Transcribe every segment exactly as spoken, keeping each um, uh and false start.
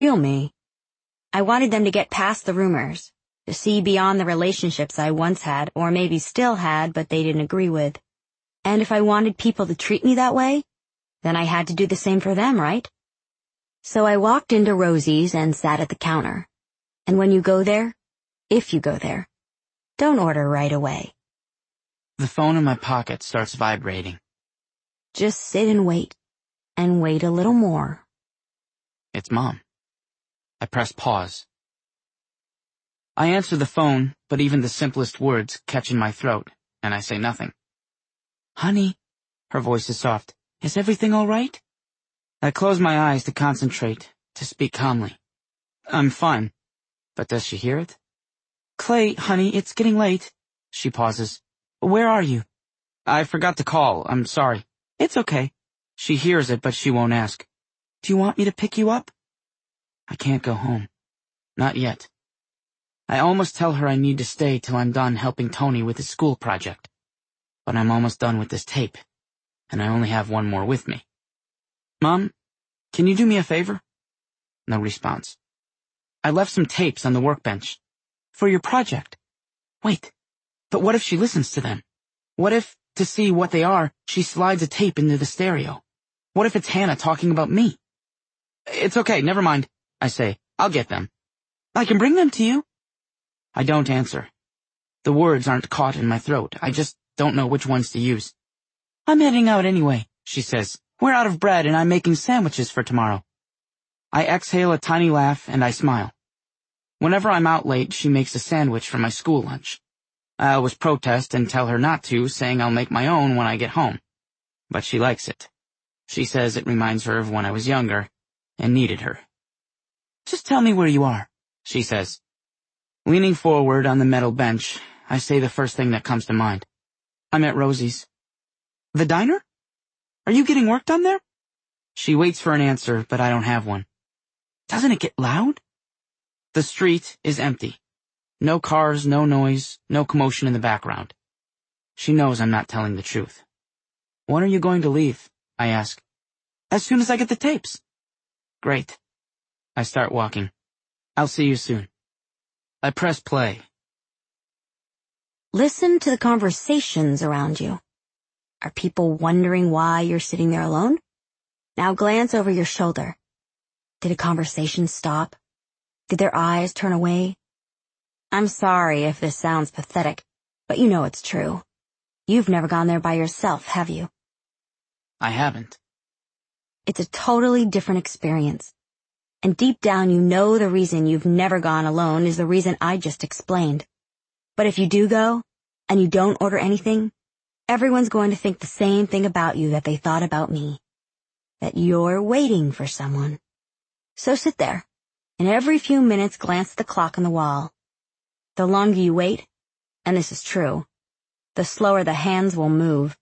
real me. I wanted them to get past the rumors, to see beyond the relationships I once had, or maybe still had, but they didn't agree with. And if I wanted people to treat me that way, then I had to do the same for them, right? So I walked into Rosie's and sat at the counter. And when you go there, if you go there, don't order right away. The phone in my pocket starts vibrating. Just sit and wait, and wait a little more. It's Mom. I press pause. I answer the phone, but even the simplest words catch in my throat, and I say nothing. Honey, her voice is soft. Is everything all right? I close my eyes to concentrate, to speak calmly. I'm fine. But does she hear it? Clay, honey, it's getting late. She pauses. Where are you? I forgot to call. I'm sorry. It's okay. She hears it, but she won't ask. Do you want me to pick you up? I can't go home. Not yet. I almost tell her I need to stay till I'm done helping Tony with his school project. But I'm almost done with this tape, and I only have one more with me. Mom, can you do me a favor? No response. I left some tapes on the workbench. For your project. Wait, but what if she listens to them? What if, to see what they are, she slides a tape into the stereo? What if it's Hannah talking about me? It's okay, never mind, I say. I'll get them. I can bring them to you. I don't answer. The words aren't caught in my throat. I just don't know which ones to use. I'm heading out anyway, she says. We're out of bread and I'm making sandwiches for tomorrow. I exhale a tiny laugh and I smile. Whenever I'm out late, she makes a sandwich for my school lunch. I always protest and tell her not to, saying I'll make my own when I get home. But she likes it. She says it reminds her of when I was younger and needed her. Just tell me where you are, she says. Leaning forward on the metal bench, I say the first thing that comes to mind. I'm at Rosie's. The diner? Are you getting work done there? She waits for an answer, but I don't have one. Doesn't it get loud? The street is empty. No cars, no noise, no commotion in the background. She knows I'm not telling the truth. When are you going to leave? I ask. As soon as I get the tapes. Great. I start walking. I'll see you soon. I press play. Listen to the conversations around you. Are people wondering why you're sitting there alone? Now glance over your shoulder. Did a conversation stop? Did their eyes turn away? I'm sorry if this sounds pathetic, but you know it's true. You've never gone there by yourself, have you? I haven't. It's a totally different experience. And deep down you know the reason you've never gone alone is the reason I just explained. But if you do go, and you don't order anything, everyone's going to think the same thing about you that they thought about me. That you're waiting for someone. So sit there, and every few minutes glance at the clock on the wall. The longer you wait, and this is true, the slower the hands will move.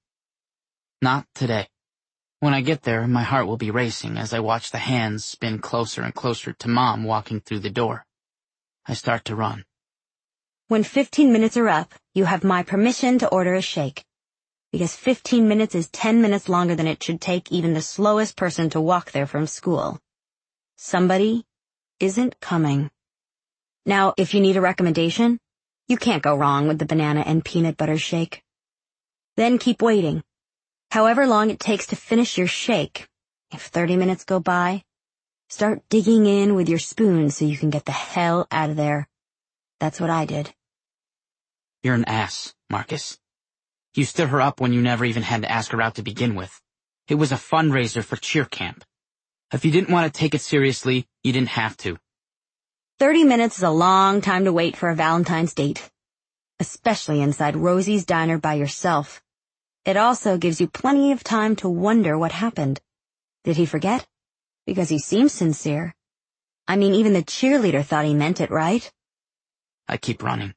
Not today. When I get there, my heart will be racing as I watch the hands spin closer and closer to Mom walking through the door. I start to run. When fifteen minutes are up, you have my permission to order a shake. Because fifteen minutes is ten minutes longer than it should take even the slowest person to walk there from school. Somebody isn't coming. Now, if you need a recommendation, you can't go wrong with the banana and peanut butter shake. Then keep waiting. However long it takes to finish your shake, if thirty minutes go by, start digging in with your spoon so you can get the hell out of there. That's what I did. You're an ass, Marcus. You stood her up when you never even had to ask her out to begin with. It was a fundraiser for cheer camp. If you didn't want to take it seriously, you didn't have to. Thirty minutes is a long time to wait for a Valentine's date, especially inside Rosie's diner by yourself. It also gives you plenty of time to wonder what happened. Did he forget? Because he seems sincere. I mean, even the cheerleader thought he meant it, right? I keep running.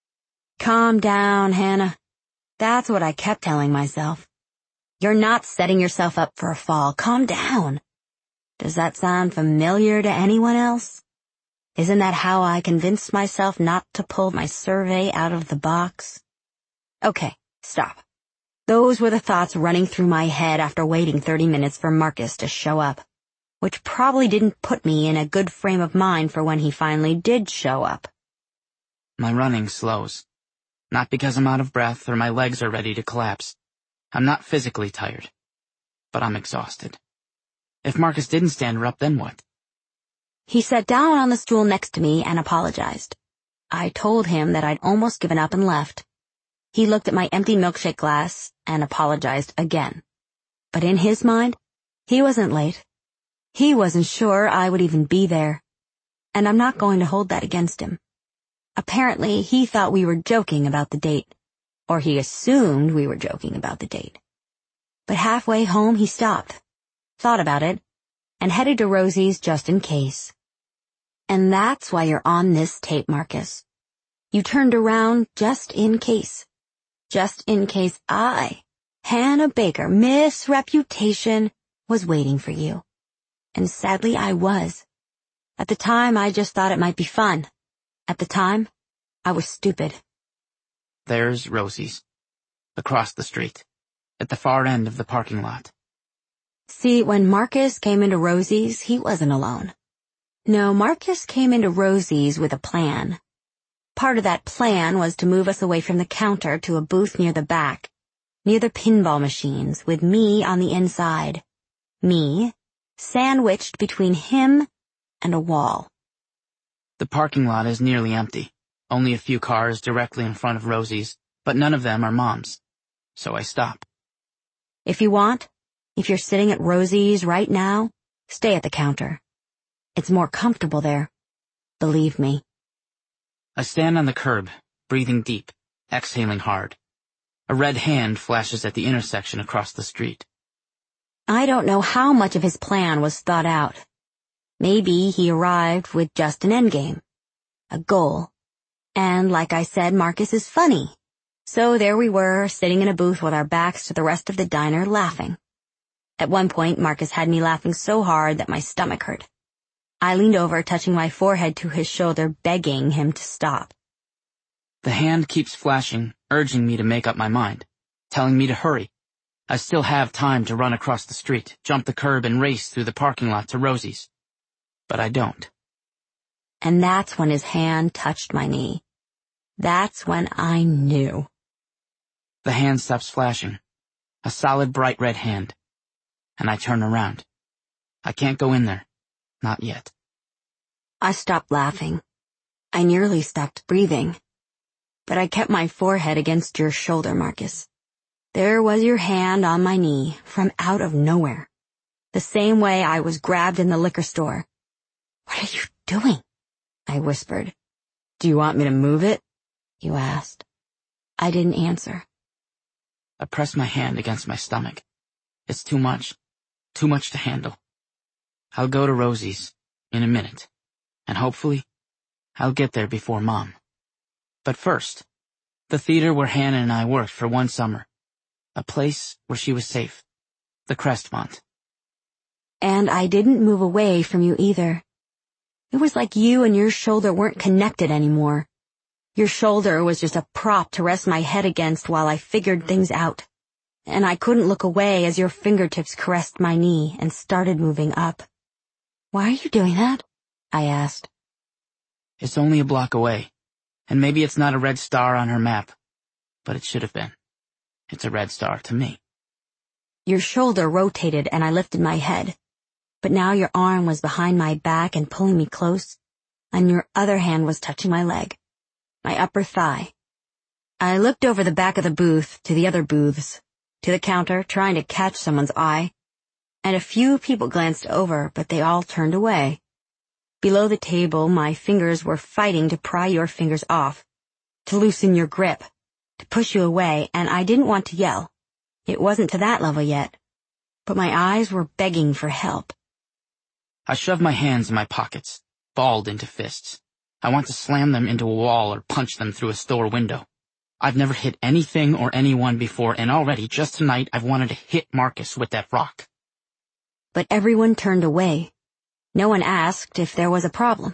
Calm down, Hannah. That's what I kept telling myself. You're not setting yourself up for a fall. Calm down. Does that sound familiar to anyone else? Isn't that how I convinced myself not to pull my survey out of the box? Okay, stop. Those were the thoughts running through my head after waiting thirty minutes for Marcus to show up. which probably didn't put me in a good frame of mind for when he finally did show up. My running slows. Not because I'm out of breath or my legs are ready to collapse. I'm not physically tired, but I'm exhausted. If Marcus didn't stand her up, then what? He sat down on the stool next to me and apologized. I told him that I'd almost given up and left. He looked at my empty milkshake glass and apologized again. But in his mind, he wasn't late. He wasn't sure I would even be there. And I'm not going to hold that against him. Apparently, he thought we were joking about the date. Or he assumed we were joking about the date. But halfway home, he stopped, thought about it, and headed to Rosie's just in case. And that's why you're on this tape, Marcus. You turned around just in case. Just in case I, Hannah Baker, Miss Reputation, was waiting for you. And sadly, I was. At the time, I just thought it might be fun. At the time, I was stupid. There's Rosie's. Across the street. At the far end of the parking lot. See, when Marcus came into Rosie's, he wasn't alone. No, Marcus came into Rosie's with a plan. Part of that plan was to move us away from the counter to a booth near the back, near the pinball machines, with me on the inside. Me, sandwiched between him and a wall. The parking lot is nearly empty. Only a few cars directly in front of Rosie's, but none of them are Mom's. So I stop. If you want, if you're sitting at Rosie's right now, stay at the counter. It's more comfortable there. Believe me. I stand on the curb, breathing deep, exhaling hard. A red hand flashes at the intersection across the street. I don't know how much of his plan was thought out. Maybe he arrived with just an endgame, a goal. And like I said, Marcus is funny. So there we were, sitting in a booth with our backs to the rest of the diner, laughing. At one point, Marcus had me laughing so hard that my stomach hurt. I leaned over, touching my forehead to his shoulder, begging him to stop. The hand keeps flashing, urging me to make up my mind, telling me to hurry. I still have time to run across the street, jump the curb, and race through the parking lot to Rosie's. But I don't. And that's when his hand touched my knee. That's when I knew. The hand stops flashing. A solid bright red hand. And I turn around. I can't go in there. Not yet. I stopped laughing. I nearly stopped breathing. But I kept my forehead against your shoulder, Marcus. There was your hand on my knee, from out of nowhere. The same way I was grabbed in the liquor store. What are you doing? I whispered. Do you want me to move it? You asked. I didn't answer. I pressed my hand against my stomach. It's too much. Too much to handle. I'll go to Rosie's in a minute, and hopefully, I'll get there before Mom. But first, the theater where Hannah and I worked for one summer. A place where she was safe. The Crestmont. And I didn't move away from you either. It was like you and your shoulder weren't connected anymore. Your shoulder was just a prop to rest my head against while I figured things out. And I couldn't look away as your fingertips caressed my knee and started moving up. Why are you doing that? I asked. It's only a block away, and maybe it's not a red star on her map, but it should have been. It's a red star to me. Your shoulder rotated and I lifted my head, but now your arm was behind my back and pulling me close, and your other hand was touching my leg, my upper thigh. I looked over the back of the booth to the other booths, to the counter, trying to catch someone's eye, and a few people glanced over, but they all turned away. Below the table, my fingers were fighting to pry your fingers off, to loosen your grip, to push you away, and I didn't want to yell. It wasn't to that level yet, but my eyes were begging for help. I shoved my hands in my pockets, balled into fists. I want to slam them into a wall or punch them through a store window. I've never hit anything or anyone before, and already, just tonight, I've wanted to hit Marcus with that rock. But everyone turned away. No one asked if there was a problem.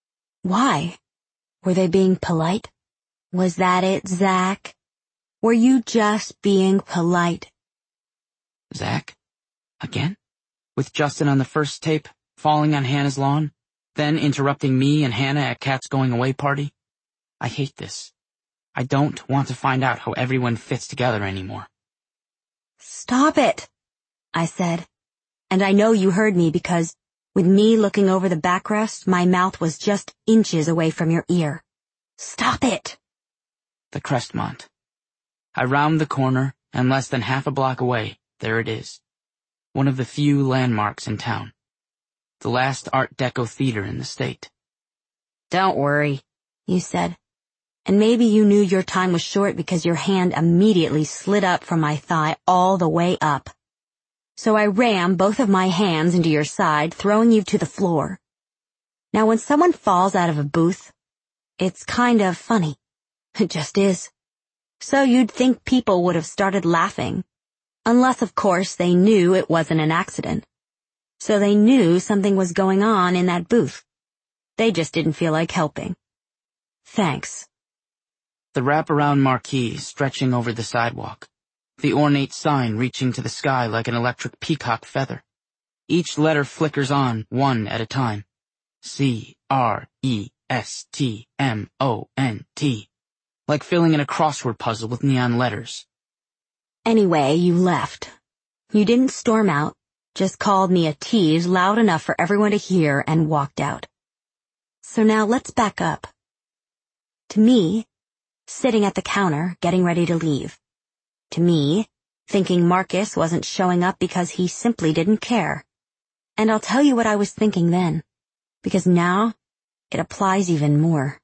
Why? Were they being polite? Was that it, Zach? Were you just being polite? Zach? Again? with Justin on the first tape, falling on Hannah's lawn, then interrupting me and Hannah at Kat's going-away party. I hate this. I don't want to find out how everyone fits together anymore. Stop it, I said. And I know you heard me because, with me looking over the backrest, my mouth was just inches away from your ear. Stop it! The Crestmont. I round the corner, and less than half a block away, there it is. One of the few landmarks in town. The last Art Deco theater in the state. Don't worry, you said. And maybe you knew your time was short because your hand immediately slid up from my thigh all the way up. So I rammed both of my hands into your side, throwing you to the floor. Now when someone falls out of a booth, it's kind of funny. It just is. So you'd think people would have started laughing. Unless, of course, they knew it wasn't an accident. So they knew something was going on in that booth. They just didn't feel like helping. Thanks. The wraparound marquee stretching over the sidewalk. The ornate sign reaching to the sky like an electric peacock feather. Each letter flickers on, one at a time. C R E S T M O N T. Like filling in a crossword puzzle with neon letters. Anyway, you left. You didn't storm out, just called me a tease loud enough for everyone to hear and walked out. So now let's back up. To me, sitting at the counter, getting ready to leave. To me, thinking Marcus wasn't showing up because he simply didn't care. And I'll tell you what I was thinking then, because now it applies even more.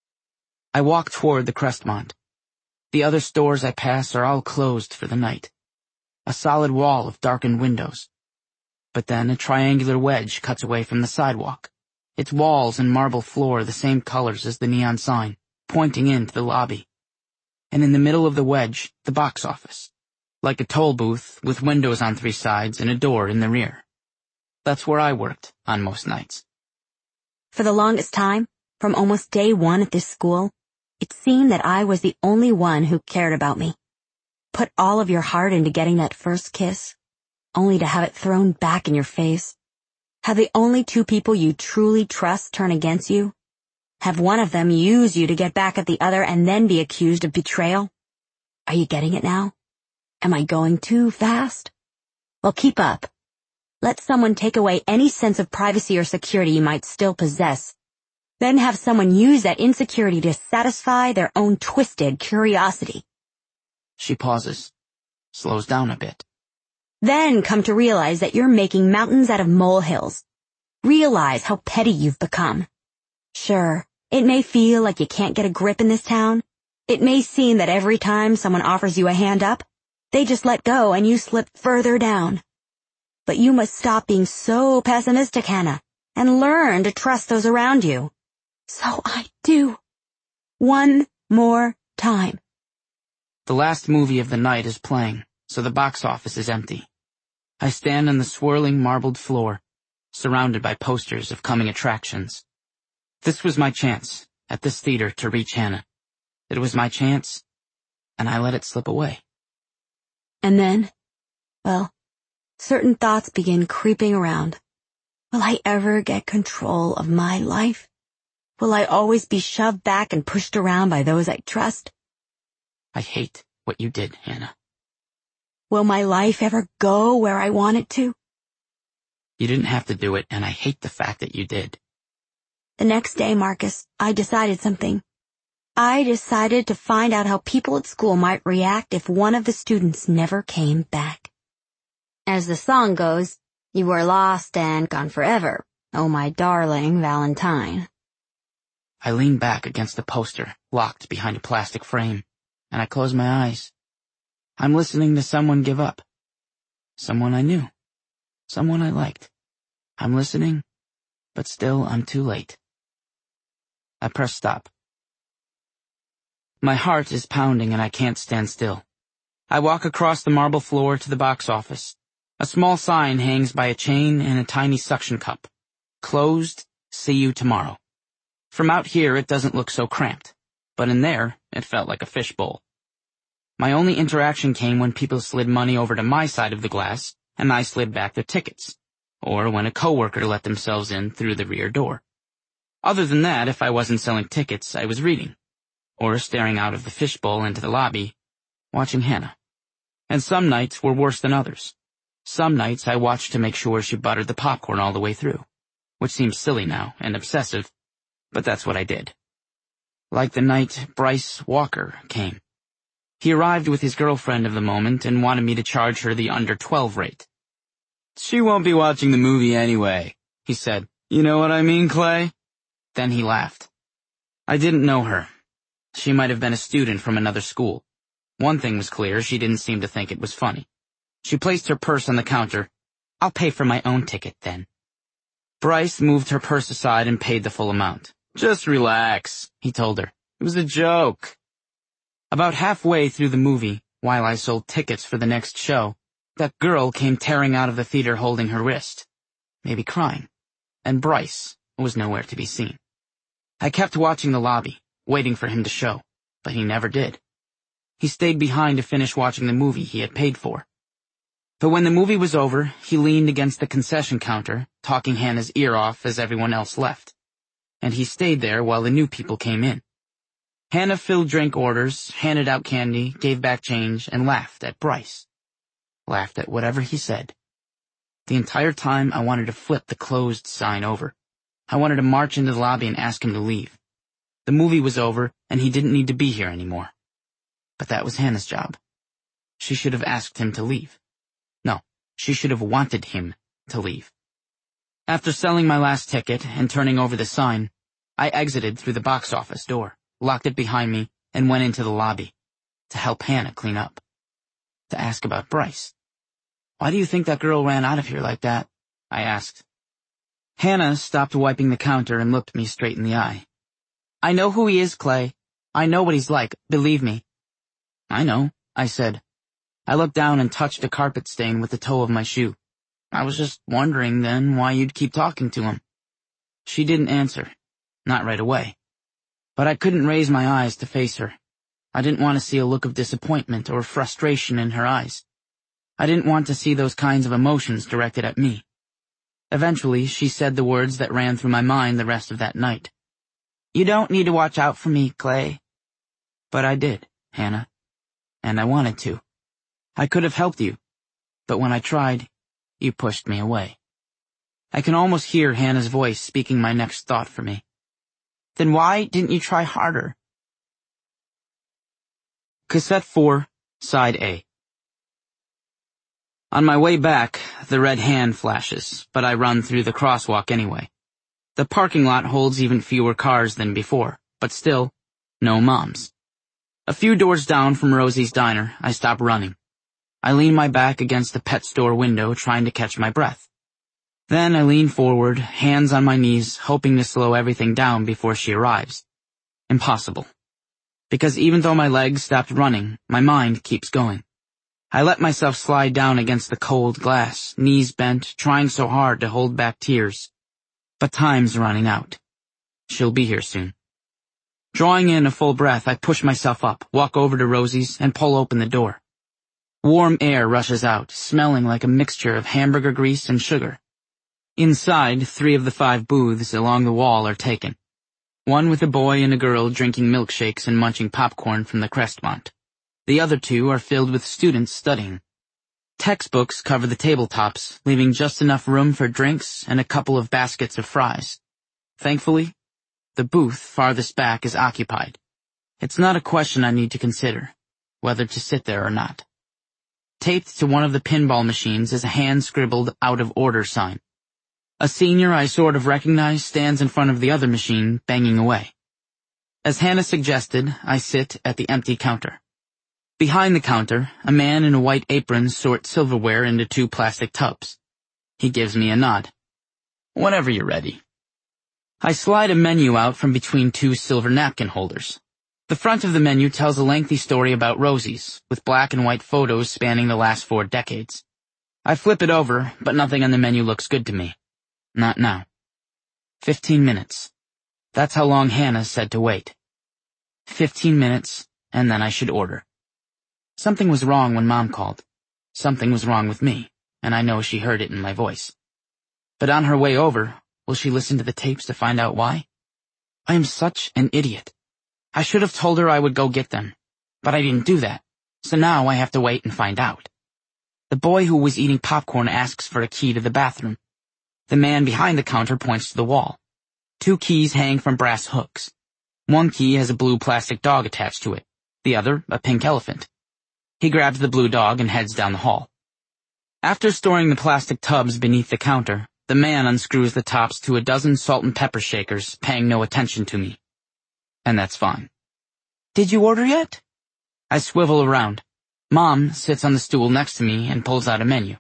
I walk toward the Crestmont. The other stores I pass are all closed for the night. A solid wall of darkened windows. But then a triangular wedge cuts away from the sidewalk. Its walls and marble floor the same colors as the neon sign, pointing into the lobby. And in the middle of the wedge, the box office. Like a toll booth with windows on three sides and a door in the rear. That's where I worked on most nights. For the longest time, from almost day one at this school, it seemed that I was the only one who cared about me. Put all of your heart into getting that first kiss, only to have it thrown back in your face. Have the only two people you truly trust turn against you. Have one of them use you to get back at the other and then be accused of betrayal. Are you getting it now? Am I going too fast? Well, keep up. Let someone take away any sense of privacy or security you might still possess. Then have someone use that insecurity to satisfy their own twisted curiosity. She pauses, slows down a bit. Then come to realize that you're making mountains out of molehills. Realize how petty you've become. Sure, it may feel like you can't get a grip in this town. It may seem that every time someone offers you a hand up, they just let go and you slip further down. But you must stop being so pessimistic, Hannah, and learn to trust those around you. So I do. One more time. The last movie of the night is playing, so the box office is empty. I stand on the swirling marbled floor, surrounded by posters of coming attractions. This was my chance, at this theater, to reach Hannah. It was my chance, and I let it slip away. And then, well, certain thoughts begin creeping around. Will I ever get control of my life? Will I always be shoved back and pushed around by those I trust? I hate what you did, Hannah. Will my life ever go where I want it to? You didn't have to do it, and I hate the fact that you did. The next day, Marcus, I decided something. I decided to find out how people at school might react if one of the students never came back. As the song goes, you were lost and gone forever, oh my darling Valentine. I lean back against the poster, locked behind a plastic frame, and I close my eyes. I'm listening to someone give up. Someone I knew. Someone I liked. I'm listening, but still I'm too late. I press stop. My heart is pounding and I can't stand still. I walk across the marble floor to the box office. A small sign hangs by a chain and a tiny suction cup. Closed, see you tomorrow. From out here it doesn't look so cramped, but in there it felt like a fishbowl. My only interaction came when people slid money over to my side of the glass, and I slid back their tickets. or when a coworker let themselves in through the rear door. Other than that, if I wasn't selling tickets, I was reading, or staring out of the fishbowl into the lobby, watching Hannah. And some nights were worse than others. Some nights I watched to make sure she buttered the popcorn all the way through, which seems silly now and obsessive, but that's what I did. Like the night Bryce Walker came. He arrived with his girlfriend of the moment and wanted me to charge her the under twelve rate. "She won't be watching the movie anyway," he said. "You know what I mean, Clay?" Then he laughed. I didn't know her. She might have been a student from another school. One thing was clear, she didn't seem to think it was funny. She placed her purse on the counter. "I'll pay for my own ticket, then." Bryce moved her purse aside and paid the full amount. "Just relax," he told her. "It was a joke." About halfway through the movie, while I sold tickets for the next show, that girl came tearing out of the theater holding her wrist, maybe crying, and Bryce was nowhere to be seen. I kept watching the lobby, waiting for him to show, but he never did. He stayed behind to finish watching the movie he had paid for. But when the movie was over, he leaned against the concession counter, talking Hannah's ear off as everyone else left. And he stayed there while the new people came in. Hannah filled drink orders, handed out candy, gave back change, and laughed at Bryce. Laughed at whatever he said. The entire time I wanted to flip the closed sign over. I wanted to march into the lobby and ask him to leave. The movie was over, and he didn't need to be here anymore. But that was Hannah's job. She should have asked him to leave. No, she should have wanted him to leave. After selling my last ticket and turning over the sign, I exited through the box office door, locked it behind me, and went into the lobby to help Hannah clean up. To ask about Bryce. "Why do you think that girl ran out of here like that?" I asked. Hannah stopped wiping the counter and looked me straight in the eye. "I know who he is, Clay. I know what he's like, believe me." "I know," I said. I looked down and touched a carpet stain with the toe of my shoe. "I was just wondering then why you'd keep talking to him." She didn't answer. Not right away. But I couldn't raise my eyes to face her. I didn't want to see a look of disappointment or frustration in her eyes. I didn't want to see those kinds of emotions directed at me. Eventually, she said the words that ran through my mind the rest of that night. "You don't need to watch out for me, Clay." But I did, Hannah. And I wanted to. I could have helped you. But when I tried, you pushed me away. I can almost hear Hannah's voice speaking my next thought for me. "Then why didn't you try harder?" Cassette four, Side A. On my way back, the red hand flashes, but I run through the crosswalk anyway. The parking lot holds even fewer cars than before, but still, no moms. A few doors down from Rosie's diner, I stop running. I lean my back against the pet store window, trying to catch my breath. Then I lean forward, hands on my knees, hoping to slow everything down before she arrives. Impossible. Because even though my legs stopped running, my mind keeps going. I let myself slide down against the cold glass, knees bent, trying so hard to hold back tears. But time's running out. She'll be here soon. Drawing in a full breath, I push myself up, walk over to Rosie's, and pull open the door. Warm air rushes out, smelling like a mixture of hamburger grease and sugar. Inside, three of the five booths along the wall are taken. One with a boy and a girl drinking milkshakes and munching popcorn from the Crestmont. The other two are filled with students studying. Textbooks cover the tabletops, leaving just enough room for drinks and a couple of baskets of fries. Thankfully, the booth farthest back is occupied. It's not a question I need to consider, whether to sit there or not. Taped to one of the pinball machines is a hand-scribbled out-of-order sign. A senior I sort of recognize stands in front of the other machine, banging away. As Hannah suggested, I sit at the empty counter. Behind the counter, a man in a white apron sorts silverware into two plastic tubs. He gives me a nod. "Whenever you're ready." I slide a menu out from between two silver napkin holders. The front of the menu tells a lengthy story about Rosie's, with black and white photos spanning the last four decades. I flip it over, but nothing on the menu looks good to me. Not now. Fifteen minutes. That's how long Hannah said to wait. Fifteen minutes, and then I should order. Something was wrong when Mom called. Something was wrong with me, and I know she heard it in my voice. But on her way over, will she listen to the tapes to find out why? I am such an idiot. I should have told her I would go get them, but I didn't do that, so now I have to wait and find out. The boy who was eating popcorn asks for a key to the bathroom. The man behind the counter points to the wall. Two keys hang from brass hooks. One key has a blue plastic dog attached to it, the other a pink elephant. He grabs the blue dog and heads down the hall. After storing the plastic tubs beneath the counter, the man unscrews the tops to a dozen salt and pepper shakers, paying no attention to me. And that's fine. Did you order yet? I swivel around. Mom sits on the stool next to me and pulls out a menu.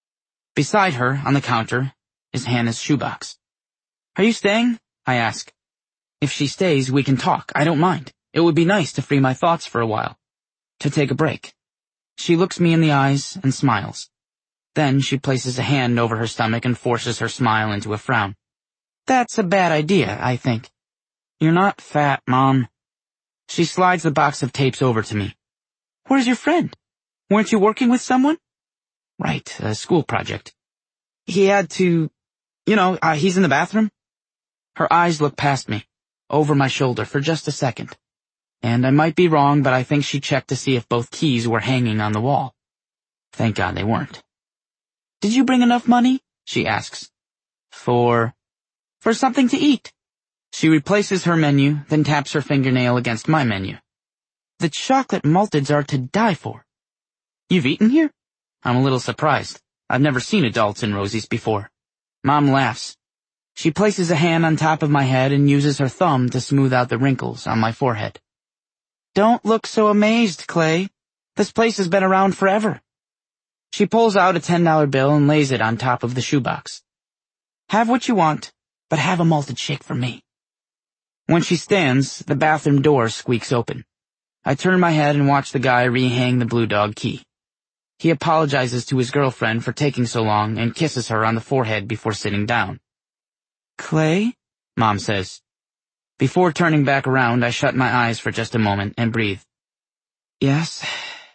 Beside her, on the counter, is Hannah's shoebox. Are you staying? I ask. If she stays, we can talk. I don't mind. It would be nice to free my thoughts for a while. To take a break. She looks me in the eyes and smiles. Then she places a hand over her stomach and forces her smile into a frown. That's a bad idea, I think. You're not fat, Mom. She slides the box of tapes over to me. Where's your friend? Weren't you working with someone? Right, a school project. He had to, you know, uh, he's in the bathroom. Her eyes look past me, over my shoulder for just a second. And I might be wrong, but I think she checked to see if both keys were hanging on the wall. Thank God they weren't. Did you bring enough money? She asks. For... For something to eat. She replaces her menu, then taps her fingernail against my menu. The chocolate malteds are to die for. You've eaten here? I'm a little surprised. I've never seen adults in Rosie's before. Mom laughs. She places a hand on top of my head and uses her thumb to smooth out the wrinkles on my forehead. Don't look so amazed, Clay. This place has been around forever. She pulls out a ten dollar bill and lays it on top of the shoebox. Have what you want, but have a malted shake for me. When she stands, the bathroom door squeaks open. I turn my head and watch the guy rehang the blue dog key. He apologizes to his girlfriend for taking so long and kisses her on the forehead before sitting down. Clay? Mom says. Before turning back around, I shut my eyes for just a moment and breathe. Yes?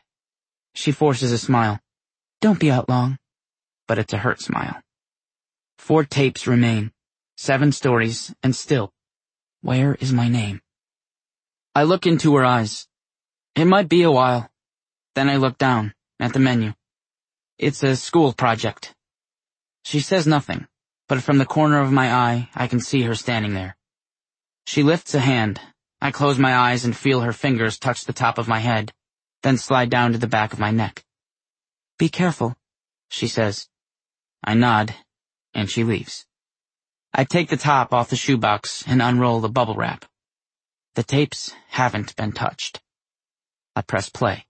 She forces a smile. Don't be out long. But it's a hurt smile. Four tapes remain. Seven stories, and still, where is my name? I look into her eyes. It might be a while. Then I look down, at the menu. It's a school project. She says nothing, but from the corner of my eye, I can see her standing there. She lifts a hand. I close my eyes and feel her fingers touch the top of my head, then slide down to the back of my neck. Be careful, she says. I nod, and she leaves. I take the top off the shoebox and unroll the bubble wrap. The tapes haven't been touched. I press play.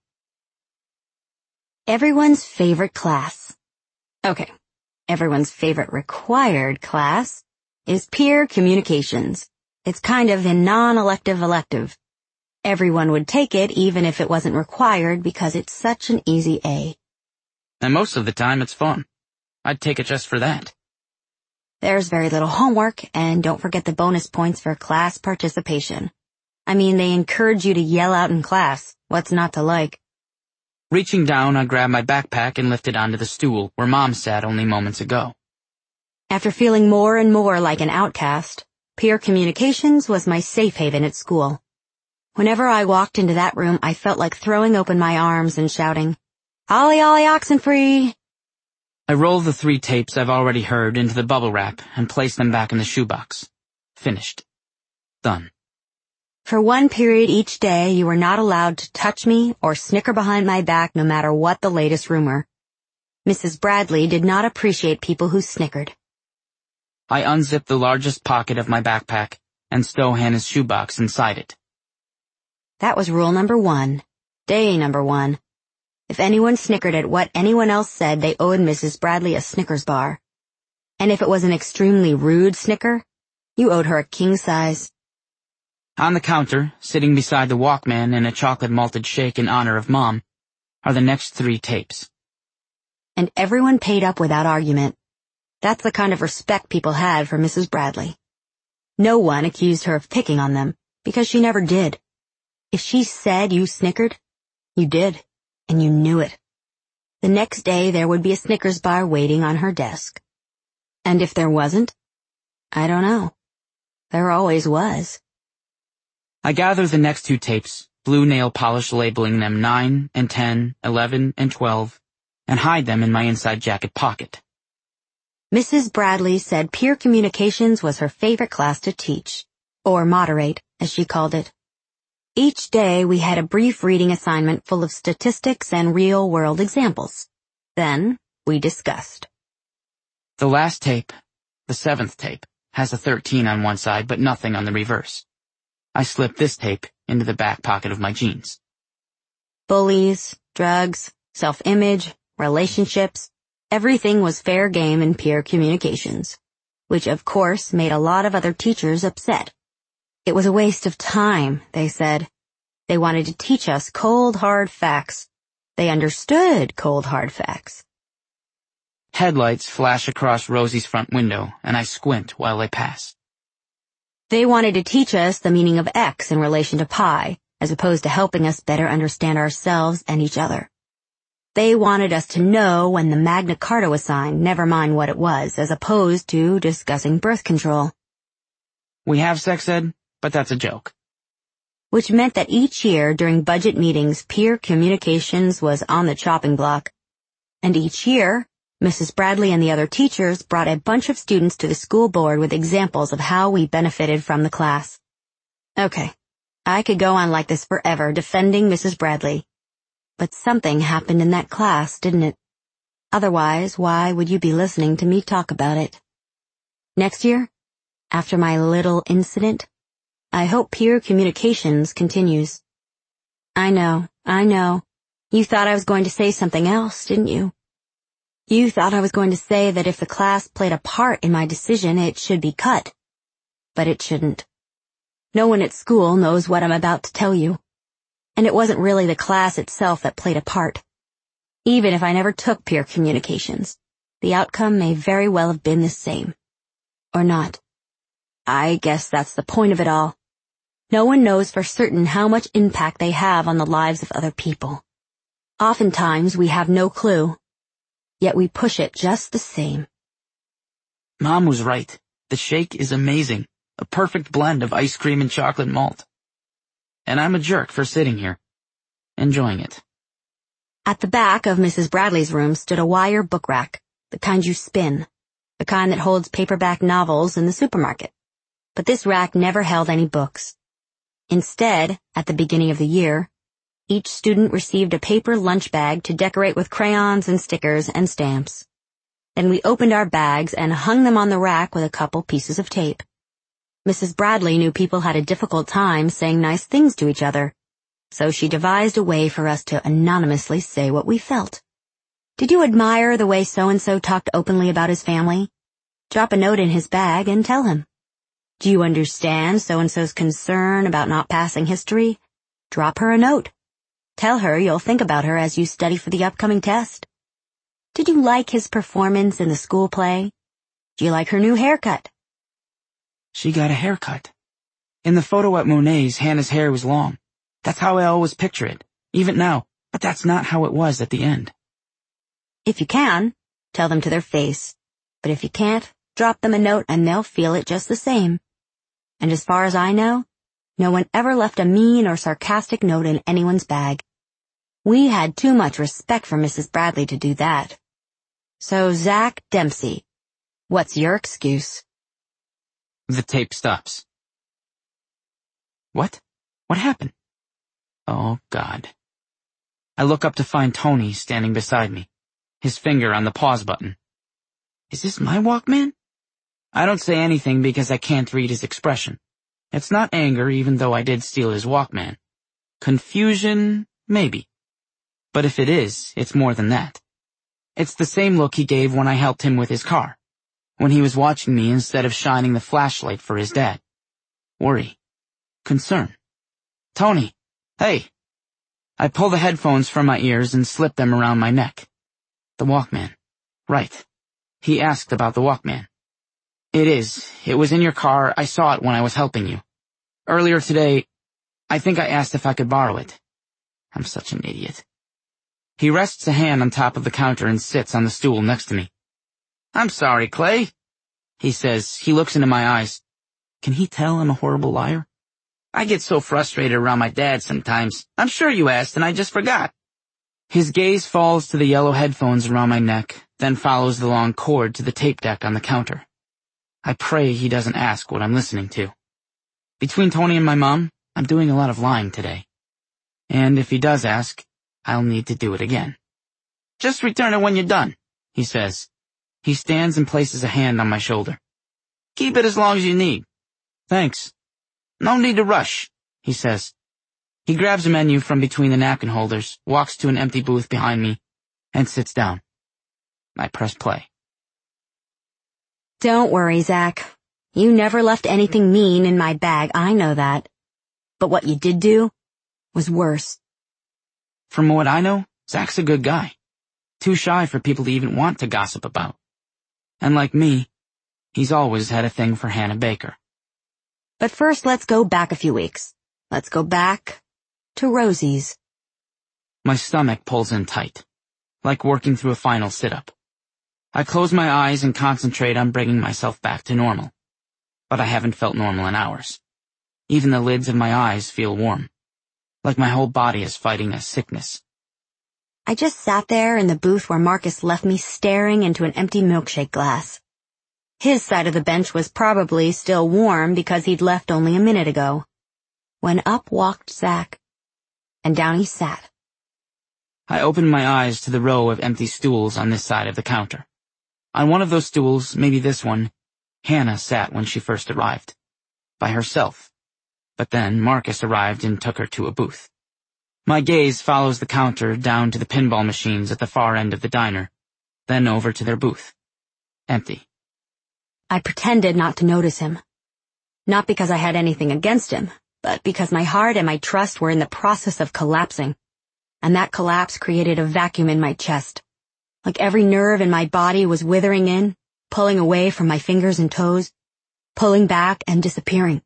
Everyone's favorite class. Okay, everyone's favorite required class is peer communications. It's kind of a non-elective elective. Everyone would take it even if it wasn't required because it's such an easy A. And most of the time it's fun. I'd take it just for that. There's very little homework, and don't forget the bonus points for class participation. I mean, they encourage you to yell out in class. What's not to like? Reaching down, I grab my backpack and lift it onto the stool where Mom sat only moments ago. After feeling more and more like an outcast, peer communications was my safe haven at school. Whenever I walked into that room, I felt like throwing open my arms and shouting, Ollie, Ollie, Oxenfree! I roll the three tapes I've already heard into the bubble wrap and place them back in the shoebox. Finished. Done. For one period each day, you were not allowed to touch me or snicker behind my back no matter what the latest rumor. Missus Bradley did not appreciate people who snickered. I unzip the largest pocket of my backpack and stow Hannah's shoebox inside it. That was rule number one. Day number one. If anyone snickered at what anyone else said, they owed Missus Bradley a Snickers bar. And if it was an extremely rude snicker, you owed her a king size. On the counter, sitting beside the Walkman and a chocolate malted shake in honor of Mom, are the next three tapes. And everyone paid up without argument. That's the kind of respect people had for Missus Bradley. No one accused her of picking on them, because she never did. If she said you snickered, you did, and you knew it. The next day there would be a Snickers bar waiting on her desk. And if there wasn't? I don't know. There always was. I gather the next two tapes, blue nail polish labeling them nine and ten, eleven and twelve, and hide them in my inside jacket pocket. Missus Bradley said peer communications was her favorite class to teach, or moderate, as she called it. Each day we had a brief reading assignment full of statistics and real-world examples. Then we discussed. The last tape, the seventh tape, has a thirteen on one side but nothing on the reverse. I slipped this tape into the back pocket of my jeans. Bullies, drugs, self-image, relationships, everything was fair game in peer communications, which of course made a lot of other teachers upset. It was a waste of time, they said. They wanted to teach us cold, hard facts. They understood cold, hard facts. Headlights flash across Rosie's front window, and I squint while they pass. They wanted to teach us the meaning of X in relation to pi, as opposed to helping us better understand ourselves and each other. They wanted us to know when the Magna Carta was signed, never mind what it was, as opposed to discussing birth control. We have sex ed, but that's a joke. Which meant that each year during budget meetings, peer communications was on the chopping block. And each year, Missus Bradley and the other teachers brought a bunch of students to the school board with examples of how we benefited from the class. Okay, I could go on like this forever defending Missus Bradley. But something happened in that class, didn't it? Otherwise, why would you be listening to me talk about it? Next year, after my little incident, I hope peer communications continues. I know, I know. You thought I was going to say something else, didn't you? You thought I was going to say that if the class played a part in my decision, it should be cut. But it shouldn't. No one at school knows what I'm about to tell you. And it wasn't really the class itself that played a part. Even if I never took peer communications, the outcome may very well have been the same. Or not. I guess that's the point of it all. No one knows for certain how much impact they have on the lives of other people. Oftentimes we have no clue. Yet we push it just the same. Mom was right. The shake is amazing. A perfect blend of ice cream and chocolate malt. And I'm a jerk for sitting here, enjoying it. At the back of Missus Bradley's room stood a wire book rack, the kind you spin, the kind that holds paperback novels in the supermarket. But this rack never held any books. Instead, at the beginning of the year, each student received a paper lunch bag to decorate with crayons and stickers and stamps. Then we opened our bags and hung them on the rack with a couple pieces of tape. Missus Bradley knew people had a difficult time saying nice things to each other, so she devised a way for us to anonymously say what we felt. Did you admire the way so-and-so talked openly about his family? Drop a note in his bag and tell him. Do you understand so-and-so's concern about not passing history? Drop her a note. Tell her you'll think about her as you study for the upcoming test. Did you like his performance in the school play? Do you like her new haircut? She got a haircut. In the photo at Monet's, Hannah's hair was long. That's how I always picture it, even now, but that's not how it was at the end. If you can, tell them to their face. But if you can't, drop them a note and they'll feel it just the same. And as far as I know, no one ever left a mean or sarcastic note in anyone's bag. We had too much respect for Missus Bradley to do that. So, Zach Dempsey, what's your excuse? The tape stops. What? What happened? Oh, God. I look up to find Tony standing beside me, his finger on the pause button. Is this my Walkman? I don't say anything because I can't read his expression. It's not anger, even though I did steal his Walkman. Confusion, maybe. But if it is, it's more than that. It's the same look he gave when I helped him with his car, when he was watching me instead of shining the flashlight for his dad. Worry. Concern. Tony, hey. I pull the headphones from my ears and slip them around my neck. The Walkman. Right. He asked about the Walkman. It is. It was in your car. I saw it when I was helping you. Earlier today, I think I asked if I could borrow it. I'm such an idiot. He rests a hand on top of the counter and sits on the stool next to me. I'm sorry, Clay. he says. He looks into my eyes. Can he tell I'm a horrible liar? I get so frustrated around my dad sometimes. I'm sure you asked and I just forgot. His gaze falls to the yellow headphones around my neck, then follows the long cord to the tape deck on the counter. I pray he doesn't ask what I'm listening to. Between Tony and my mom, I'm doing a lot of lying today. And if he does ask, I'll need to do it again. Just return it when you're done, he says. He stands and places a hand on my shoulder. Keep it as long as you need. Thanks. No need to rush, he says. He grabs a menu from between the napkin holders, walks to an empty booth behind me, and sits down. I press play. Don't worry, Zach. You never left anything mean in my bag, I know that. But what you did do was worse. From what I know, Zach's a good guy. Too shy for people to even want to gossip about. And like me, he's always had a thing for Hannah Baker. But first, let's go back a few weeks. Let's go back to Rosie's. My stomach pulls in tight, like working through a final sit-up. I close my eyes and concentrate on bringing myself back to normal. But I haven't felt normal in hours. Even the lids of my eyes feel warm, like my whole body is fighting a sickness. I just sat there in the booth where Marcus left me staring into an empty milkshake glass. His side of the bench was probably still warm because he'd left only a minute ago. When up walked Zach, and down he sat. I opened my eyes to the row of empty stools on this side of the counter. On one of those stools, maybe this one, Hannah sat when she first arrived. By herself. But then Marcus arrived and took her to a booth. My gaze follows the counter down to the pinball machines at the far end of the diner, then over to their booth. Empty. I pretended not to notice him. Not because I had anything against him, but because my heart and my trust were in the process of collapsing. And that collapse created a vacuum in my chest. Like every nerve in my body was withering in, pulling away from my fingers and toes, pulling back and disappearing.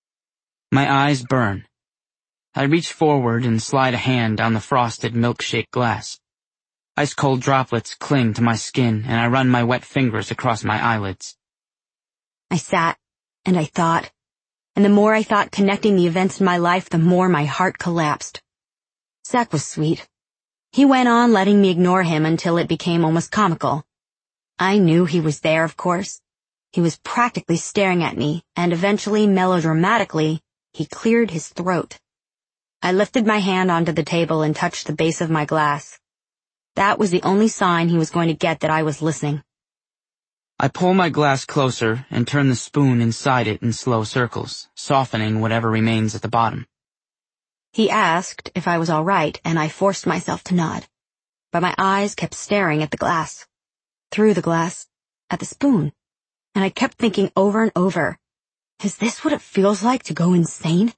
My eyes burn. I reach forward and slide a hand down the frosted milkshake glass. Ice-cold droplets cling to my skin and I run my wet fingers across my eyelids. I sat, and I thought, and the more I thought connecting the events in my life, the more my heart collapsed. Zach was sweet. He went on letting me ignore him until it became almost comical. I knew he was there, of course. He was practically staring at me, and eventually, melodramatically, he cleared his throat. I lifted my hand onto the table and touched the base of my glass. That was the only sign he was going to get that I was listening. I pull my glass closer and turn the spoon inside it in slow circles, softening whatever remains at the bottom. He asked if I was all right, and I forced myself to nod. But my eyes kept staring at the glass, through the glass, at the spoon, and I kept thinking over and over, is this what it feels like to go insane?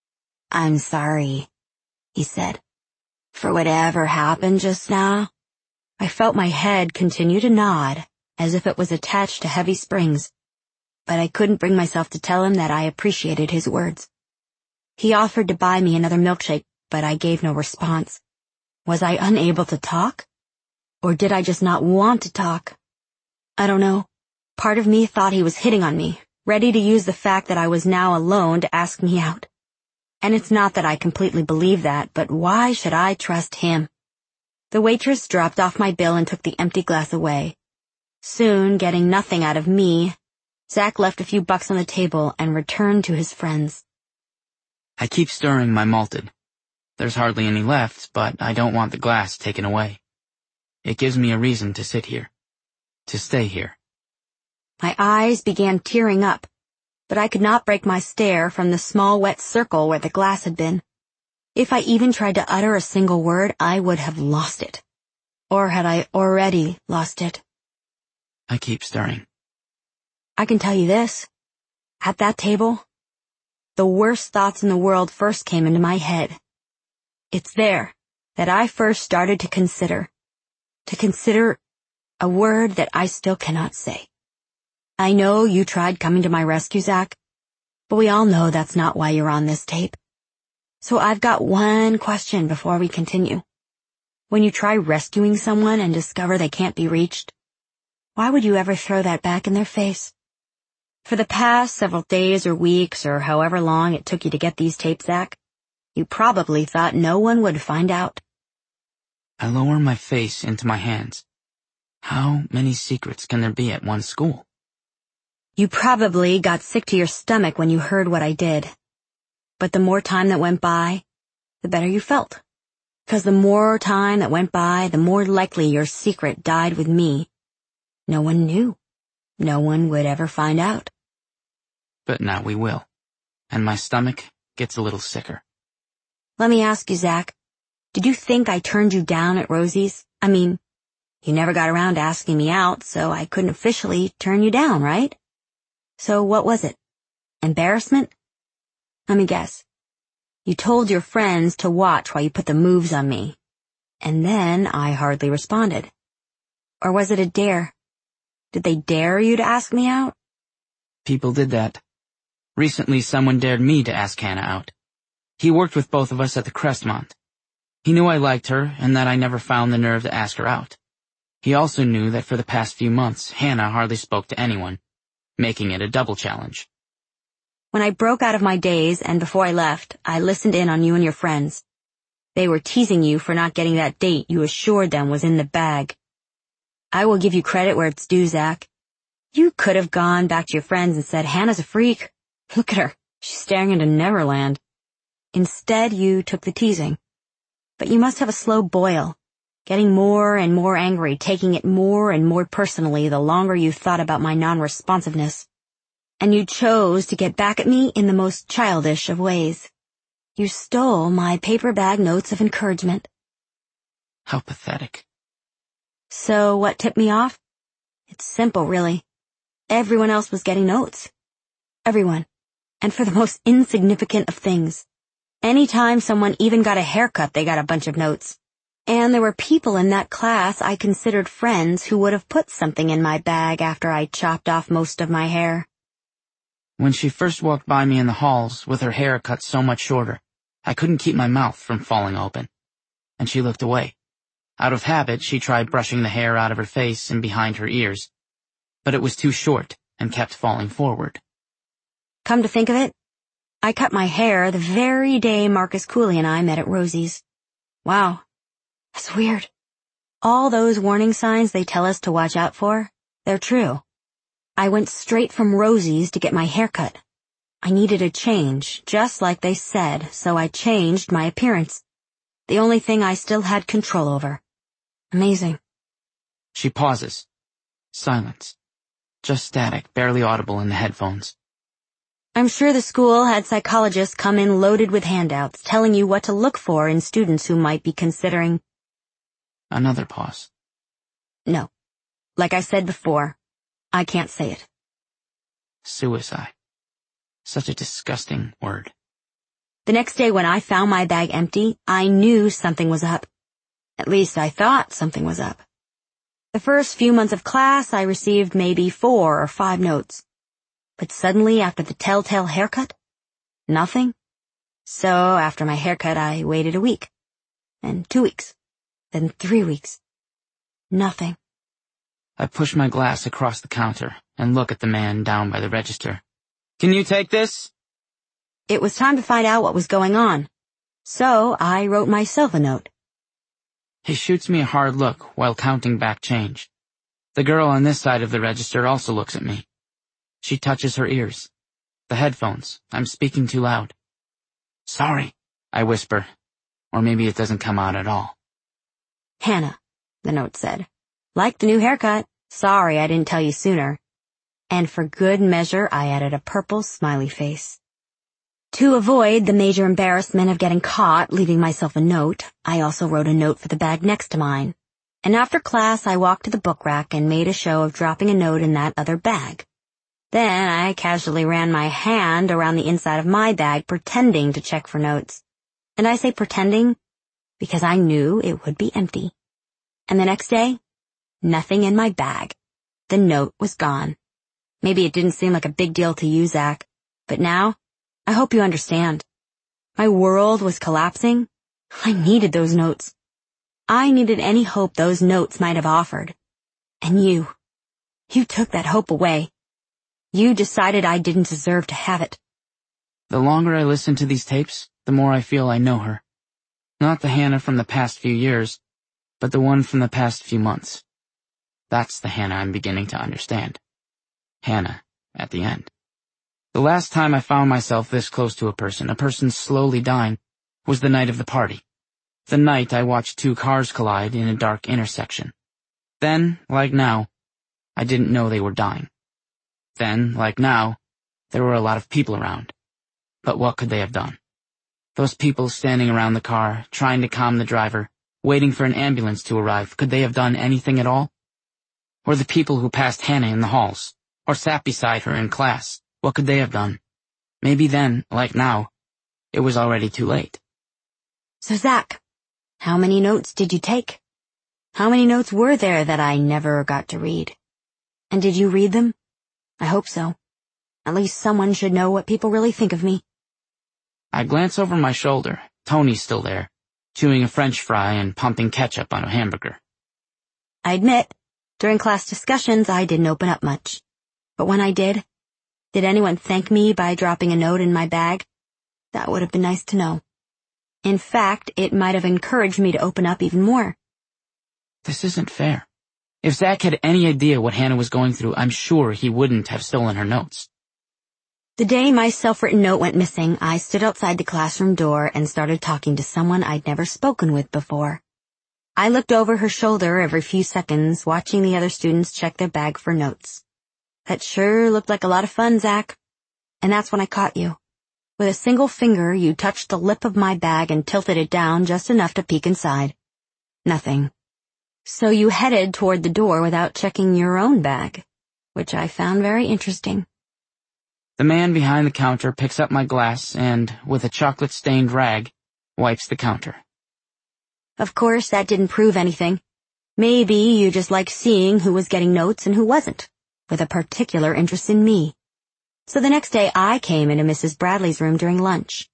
I'm sorry, he said, for whatever happened just now. I felt my head continue to nod, as if it was attached to heavy springs, but I couldn't bring myself to tell him that I appreciated his words. He offered to buy me another milkshake, but I gave no response. Was I unable to talk? Or did I just not want to talk? I don't know. Part of me thought he was hitting on me, ready to use the fact that I was now alone to ask me out. And it's not that I completely believe that, but why should I trust him? The waitress dropped off my bill and took the empty glass away. Soon, getting nothing out of me, Zach left a few bucks on the table and returned to his friends. I keep stirring my malted. There's hardly any left, but I don't want the glass taken away. It gives me a reason to sit here. To stay here. My eyes began tearing up, but I could not break my stare from the small wet circle where the glass had been. If I even tried to utter a single word, I would have lost it. Or had I already lost it? I keep stirring. I can tell you this. At that table, the worst thoughts in the world first came into my head. It's there that I first started to consider. To consider a word that I still cannot say. I know you tried coming to my rescue, Zach, but we all know that's not why you're on this tape. So I've got one question before we continue. When you try rescuing someone and discover they can't be reached, why would you ever throw that back in their face? For the past several days or weeks or however long it took you to get these tapes, Zach, you probably thought no one would find out. I lower my face into my hands. How many secrets can there be at one school? You probably got sick to your stomach when you heard what I did. But the more time that went by, the better you felt. Because the more time that went by, the more likely your secret died with me. No one knew. No one would ever find out. But now we will. And my stomach gets a little sicker. Let me ask you, Zach, did you think I turned you down at Rosie's? I mean, you never got around to asking me out, so I couldn't officially turn you down, right? So what was it? Embarrassment? Let me guess. You told your friends to watch while you put the moves on me. And then I hardly responded. Or was it a dare? Did they dare you to ask me out? People did that. Recently, someone dared me to ask Hannah out. He worked with both of us at the Crestmont. He knew I liked her and that I never found the nerve to ask her out. He also knew that for the past few months, Hannah hardly spoke to anyone, making it a double challenge. When I broke out of my daze and before I left, I listened in on you and your friends. They were teasing you for not getting that date you assured them was in the bag. I will give you credit where it's due, Zach. You could have gone back to your friends and said, Hannah's a freak. Look at her. She's staring into Neverland. Instead, you took the teasing. But you must have a slow boil, getting more and more angry, taking it more and more personally the longer you thought about my non-responsiveness. And you chose to get back at me in the most childish of ways. You stole my paper bag notes of encouragement. How pathetic. So what tipped me off? It's simple, really. Everyone else was getting notes. Everyone. And for the most insignificant of things. Anytime someone even got a haircut, they got a bunch of notes. And there were people in that class I considered friends who would have put something in my bag after I chopped off most of my hair. When she first walked by me in the halls with her hair cut so much shorter, I couldn't keep my mouth from falling open. And she looked away. Out of habit, she tried brushing the hair out of her face and behind her ears. But it was too short and kept falling forward. Come to think of it, I cut my hair the very day Marcus Cooley and I met at Rosie's. Wow, that's weird. All those warning signs they tell us to watch out for, they're true. I went straight from Rosie's to get my hair cut. I needed a change, just like they said, so I changed my appearance. The only thing I still had control over. Amazing. She pauses. Silence. Just static, barely audible in the headphones. I'm sure the school had psychologists come in loaded with handouts, telling you what to look for in students who might be considering... Another pause. No. Like I said before, I can't say it. Suicide. Such a disgusting word. The next day when I found my bag empty, I knew something was up. At least I thought something was up. The first few months of class, I received maybe four or five notes. But suddenly, after the telltale haircut, nothing. So after my haircut, I waited a week. And two weeks. Then three weeks. Nothing. I push my glass across the counter and look at the man down by the register. Can you take this? It was time to find out what was going on. So I wrote myself a note. He shoots me a hard look while counting back change. The girl on this side of the register also looks at me. She touches her ears. The headphones. I'm speaking too loud. Sorry, I whisper. Or maybe it doesn't come out at all. Hannah, the note said. Like the new haircut. Sorry I didn't tell you sooner. And for good measure, I added a purple smiley face. To avoid the major embarrassment of getting caught leaving myself a note, I also wrote a note for the bag next to mine. And after class, I walked to the book rack and made a show of dropping a note in that other bag. Then I casually ran my hand around the inside of my bag, pretending to check for notes. And I say pretending because I knew it would be empty. And the next day, nothing in my bag. The note was gone. Maybe it didn't seem like a big deal to you, Zach, but now, I hope you understand. My world was collapsing. I needed those notes. I needed any hope those notes might have offered. And you, you took that hope away. You decided I didn't deserve to have it. The longer I listen to these tapes, the more I feel I know her. Not the Hannah from the past few years, but the one from the past few months. That's the Hannah I'm beginning to understand. Hannah, at the end. The last time I found myself this close to a person, a person slowly dying, was the night of the party. The night I watched two cars collide in a dark intersection. Then, like now, I didn't know they were dying. Then, like now, there were a lot of people around. But what could they have done? Those people standing around the car, trying to calm the driver, waiting for an ambulance to arrive, could they have done anything at all? Or the people who passed Hannah in the halls, or sat beside her in class, what could they have done? Maybe then, like now, it was already too late. So Zach, how many notes did you take? How many notes were there that I never got to read? And did you read them? I hope so. At least someone should know what people really think of me. I glance over my shoulder. Tony's still there, chewing a French fry and pumping ketchup on a hamburger. I admit, during class discussions I didn't open up much. But when I did, did anyone thank me by dropping a note in my bag? That would have been nice to know. In fact, it might have encouraged me to open up even more. This isn't fair. If Zach had any idea what Hannah was going through, I'm sure he wouldn't have stolen her notes. The day my self-written note went missing, I stood outside the classroom door and started talking to someone I'd never spoken with before. I looked over her shoulder every few seconds, watching the other students check their bag for notes. That sure looked like a lot of fun, Zach. And that's when I caught you. With a single finger, you touched the lip of my bag and tilted it down just enough to peek inside. Nothing. So you headed toward the door without checking your own bag, which I found very interesting. The man behind the counter picks up my glass and, with a chocolate-stained rag, wipes the counter. Of course, that didn't prove anything. Maybe you just liked seeing who was getting notes and who wasn't, with a particular interest in me. So the next day I came into Missus Bradley's room during lunch.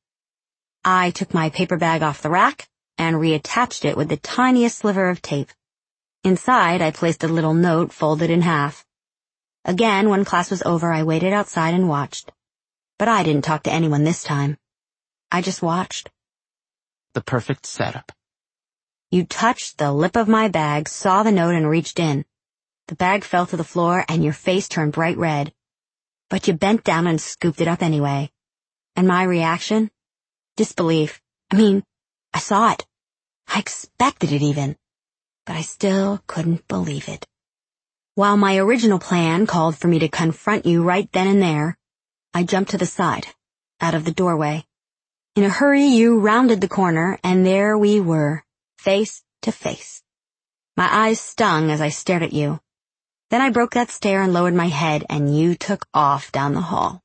I took my paper bag off the rack and reattached it with the tiniest sliver of tape. Inside, I placed a little note folded in half. Again, when class was over, I waited outside and watched. But I didn't talk to anyone this time. I just watched. The perfect setup. You touched the lip of my bag, saw the note, and reached in. The bag fell to the floor, and your face turned bright red. But you bent down and scooped it up anyway. And my reaction? Disbelief. I mean, I saw it. I expected it even. But I still couldn't believe it. While my original plan called for me to confront you right then and there, I jumped to the side, out of the doorway. In a hurry, you rounded the corner, and there we were, face to face. My eyes stung as I stared at you. Then I broke that stare and lowered my head, and you took off down the hall.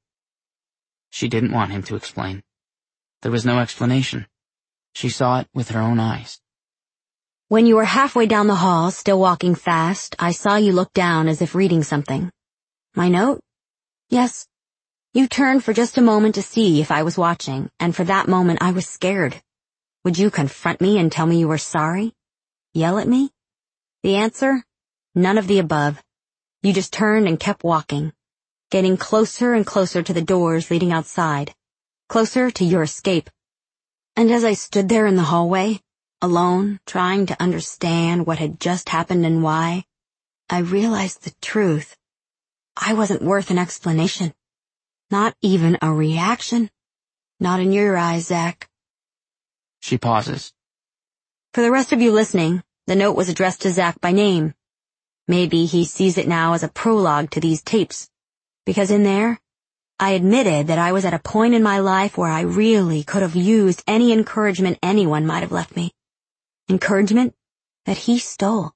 She didn't want him to explain. There was no explanation. She saw it with her own eyes. When you were halfway down the hall, still walking fast, I saw you look down as if reading something. My note? Yes. You turned for just a moment to see if I was watching, and for that moment I was scared. Would you confront me and tell me you were sorry? Yell at me? The answer? None of the above. You just turned and kept walking, getting closer and closer to the doors leading outside, closer to your escape. And as I stood there in the hallway, alone, trying to understand what had just happened and why, I realized the truth. I wasn't worth an explanation. Not even a reaction. Not in your eyes, Zach. She pauses. For the rest of you listening, the note was addressed to Zach by name. Maybe he sees it now as a prologue to these tapes, because in there, I admitted that I was at a point in my life where I really could have used any encouragement anyone might have left me. Encouragement that he stole.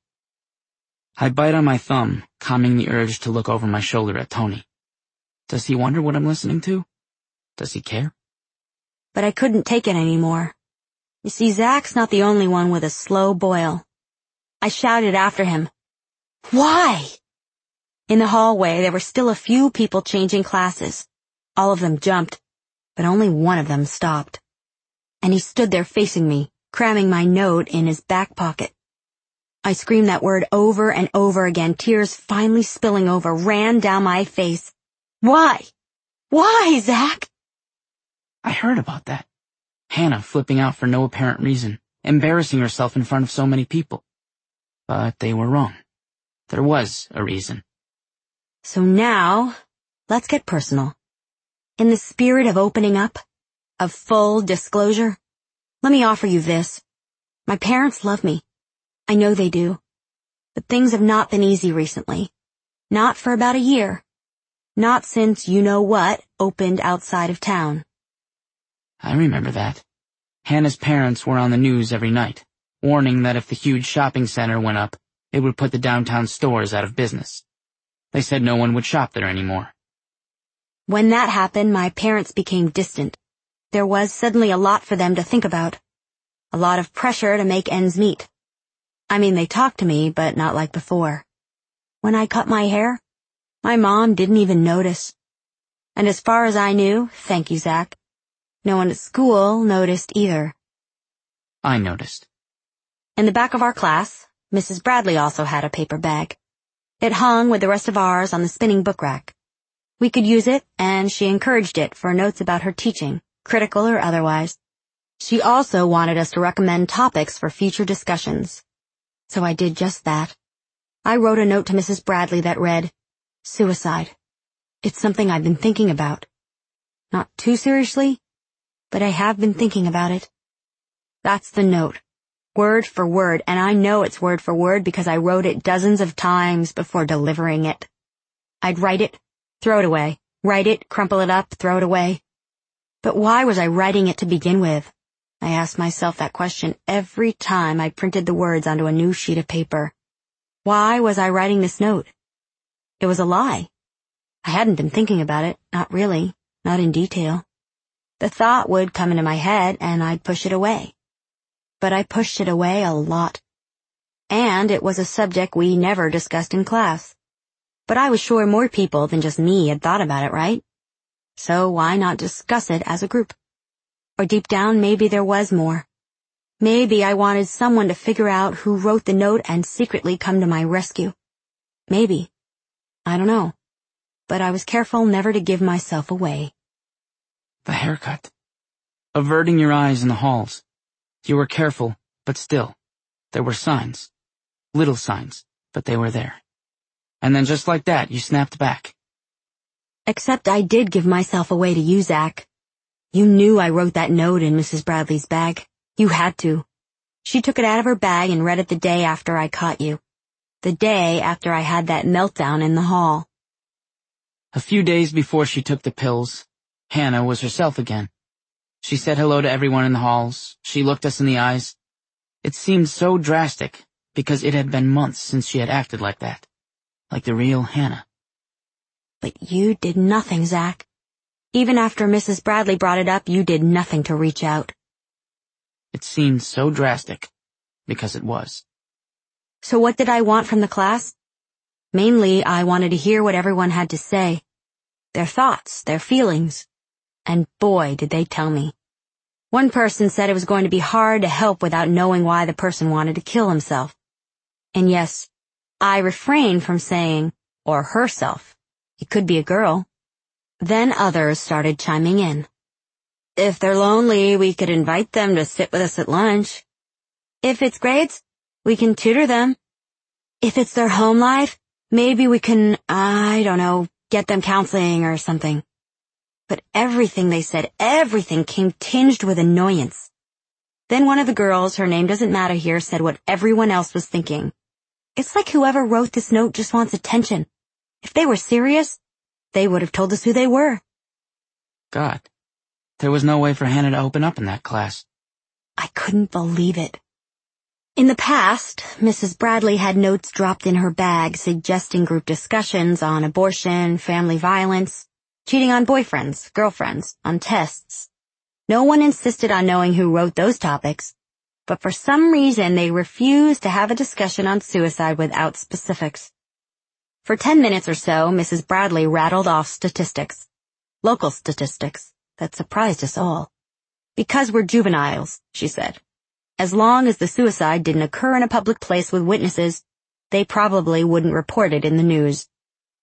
I bite on my thumb, calming the urge to look over my shoulder at Tony. Does he wonder what I'm listening to? Does he care? But I couldn't take it anymore. You see, Zach's not the only one with a slow boil. I shouted after him. Why? In the hallway, there were still a few people changing classes. All of them jumped, but only one of them stopped. And he stood there facing me, cramming my note in his back pocket. I screamed that word over and over again, tears finally spilling over, ran down my face. Why? Why, Zach? I heard about that. Hannah flipping out for no apparent reason, embarrassing herself in front of so many people. But they were wrong. There was a reason. So now, let's get personal. In the spirit of opening up, of full disclosure, let me offer you this. My parents love me. I know they do. But things have not been easy recently. Not for about a year. Not since you-know-what opened outside of town. I remember that. Hannah's parents were on the news every night, warning that if the huge shopping center went up, it would put the downtown stores out of business. They said no one would shop there anymore. When that happened, my parents became distant. There was suddenly a lot for them to think about. A lot of pressure to make ends meet. I mean, they talked to me, but not like before. When I cut my hair, my mom didn't even notice. And as far as I knew, thank you, Zach, no one at school noticed either. I noticed. In the back of our class, Missus Bradley also had a paper bag. It hung with the rest of ours on the spinning book rack. We could use it, and she encouraged it for notes about her teaching, critical or otherwise. She also wanted us to recommend topics for future discussions. So I did just that. I wrote a note to Missus Bradley that read, "Suicide. It's something I've been thinking about. Not too seriously, but I have been thinking about it." That's the note. Word for word, and I know it's word for word because I wrote it dozens of times before delivering it. I'd write it, throw it away, write it, crumple it up, throw it away. But why was I writing it to begin with? I asked myself that question every time I printed the words onto a new sheet of paper. Why was I writing this note? It was a lie. I hadn't been thinking about it, not really, not in detail. The thought would come into my head and I'd push it away. But I pushed it away a lot. And it was a subject we never discussed in class. But I was sure more people than just me had thought about it, right? So why not discuss it as a group? Or deep down, maybe there was more. Maybe I wanted someone to figure out who wrote the note and secretly come to my rescue. Maybe. I don't know. But I was careful never to give myself away. The haircut. Averting your eyes in the halls. You were careful, but still. There were signs. Little signs, but they were there. And then just like that, you snapped back. Except I did give myself away to you, Zach. You knew I wrote that note in Missus Bradley's bag. You had to. She took it out of her bag and read it the day after I caught you. The day after I had that meltdown in the hall. A few days before she took the pills, Hannah was herself again. She said hello to everyone in the halls. She looked us in the eyes. It seemed so drastic because it had been months since she had acted like that. Like the real Hannah. But you did nothing, Zach. Even after Missus Bradley brought it up, you did nothing to reach out. It seemed so drastic, because it was. So what did I want from the class? Mainly, I wanted to hear what everyone had to say. Their thoughts, their feelings. And boy, did they tell me. One person said it was going to be hard to help without knowing why the person wanted to kill himself. And yes, I refrained from saying, or herself. It could be a girl. Then others started chiming in. If they're lonely, we could invite them to sit with us at lunch. If it's grades, we can tutor them. If it's their home life, maybe we can, I don't know, get them counseling or something. But everything they said, everything came tinged with annoyance. Then one of the girls, her name doesn't matter here, said what everyone else was thinking. It's like whoever wrote this note just wants attention. If they were serious, they would have told us who they were. God, there was no way for Hannah to open up in that class. I couldn't believe it. In the past, Missus Bradley had notes dropped in her bag suggesting group discussions on abortion, family violence, cheating on boyfriends, girlfriends, on tests. No one insisted on knowing who wrote those topics, but for some reason they refused to have a discussion on suicide without specifics. For ten minutes or so, Missus Bradley rattled off statistics. Local statistics that surprised us all. Because we're juveniles, she said. As long as the suicide didn't occur in a public place with witnesses, they probably wouldn't report it in the news.